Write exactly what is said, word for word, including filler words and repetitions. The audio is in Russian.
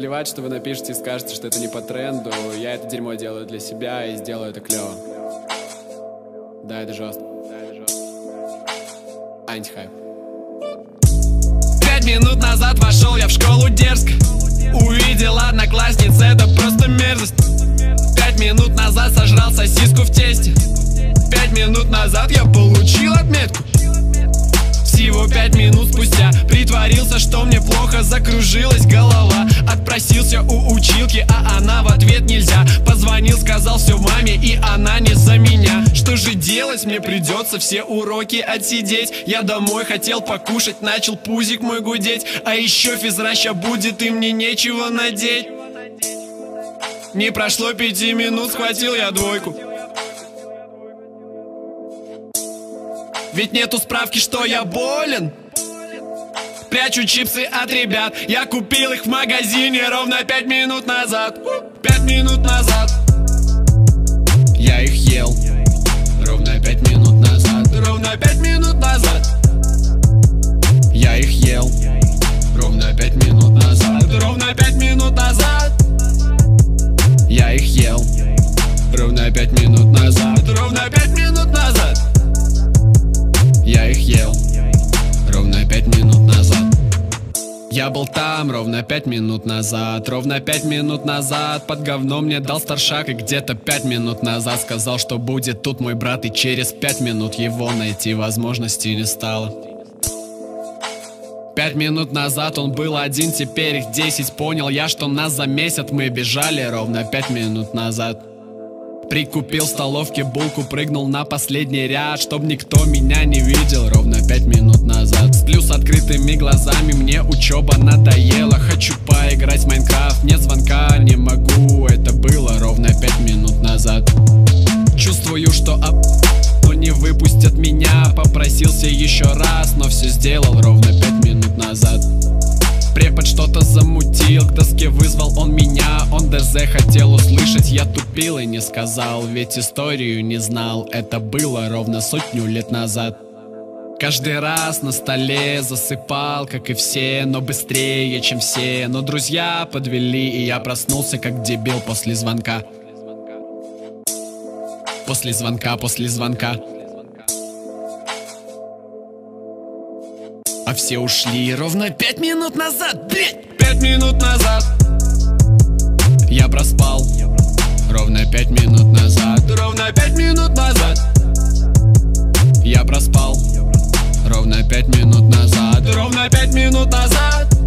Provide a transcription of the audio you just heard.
плевать, что вы напишете и скажете, что это не по тренду. Я это дерьмо делаю для себя и сделаю это клево. Да, это жестко. Антихайп. Пять минут назад вошел я в школу дерзко. Увидел одноклассниц, это просто мерзость. Пять минут назад сожрал сосиску в тесте. Пять минут назад я получил отметку. Всего пять минут спустя притворился, что мне плохо, закружилась голова. Отпросился у училки, а она в ответ нельзя. Позвонил, сказал все маме, и она не за меня. Что же делать? Мне придется все уроки отсидеть. Я домой хотел покушать, начал пузик мой гудеть. А еще физраща будет, и мне нечего надеть. Не прошло пяти минут, схватил я двойку. Ведь нету справки, что я болен. Прячу чипсы от ребят. Я купил их в магазине ровно пять минут назад. Пять минут назад я их ел. Ровно пять минут назад. Ровно пять минут назад я их ел. Ровно пять минут назад. Ровно пять минут назад я их ел. Ровно пять минут назад. Ровно пять минут назад я их ел. Ровно пять минут назад я был там ровно пять минут назад. Ровно пять минут назад под говно мне дал старшак. И где-то пять минут назад сказал, что будет тут мой брат. И через пять минут его найти возможности не стало. Пять минут назад он был один, теперь их десять. Понял я, что нас замесят. Мы бежали ровно пять минут назад. Прикупил в столовке булку, прыгнул на последний ряд, чтоб никто меня не видел. Ровно пять минут назад. Сплю с открытыми глазами, мне учеба надоела. Хочу поиграть в Майнкрафт, нет звонка, не могу. Это было ровно пять минут назад. Чувствую, что об... но не выпустят меня. Попросился еще раз, но все сделал ровно пять минут назад. Препод что-то замутил, к доске вызвал он меня. Он ДЗ хотел услышать, я тупил и не сказал. Ведь историю не знал, это было ровно сотню лет назад. Каждый раз на столе засыпал, как и все, но быстрее, чем все. Но друзья подвели, и я проснулся, как дебил после звонка. После звонка, после звонка. А все ушли ровно пять минут назад, блять! Пять минут назад я проспал. Ровно пять минут назад. Ровно пять минут назад я проспал. Ровно пять минут назад. Ровно пять минут назад